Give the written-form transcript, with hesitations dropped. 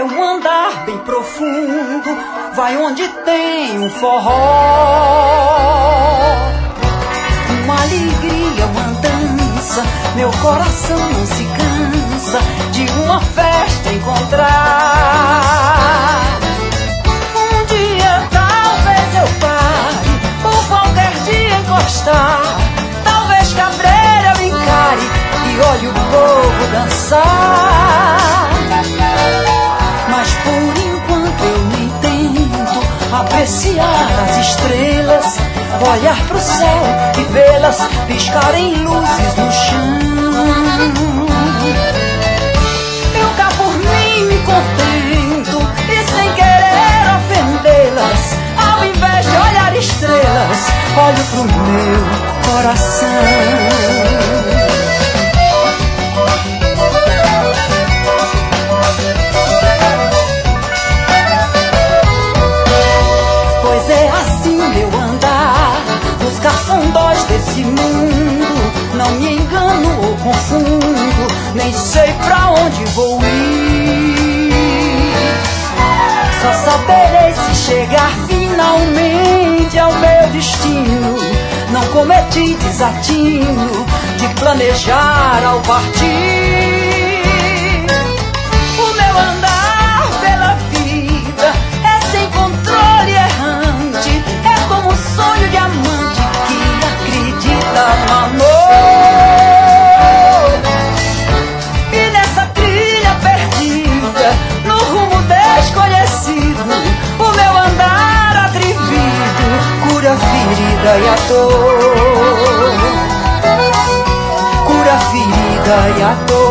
Meu andar bem profundo vai onde tem um forró, uma alegria, uma dança. Meu coração não se cansa de uma festa encontrar. Um dia talvez eu pare, por qualquer dia encostar. Talvez cabreira eu encare e olhe o povo dançar. Mas por enquanto eu nem tento apreciar as estrelas, olhar pro céu e vê-las piscarem luzes no chão. Eu cá por mim me contento e sem querer ofendê-las, ao invés de olhar estrelas, olho pro meu coração. Cafundós desse mundo, não me engano ou confundo, nem sei pra onde vou ir. Só saberei se chegar finalmente ao meu destino. Não cometi desatino de planejar ao partir. O meu andar pela vida é sem controle errante, é como um sonho de amante no amor. E nessa trilha perdida, no rumo desconhecido, o meu andar atrevido cura a ferida e a dor, cura a ferida e a dor.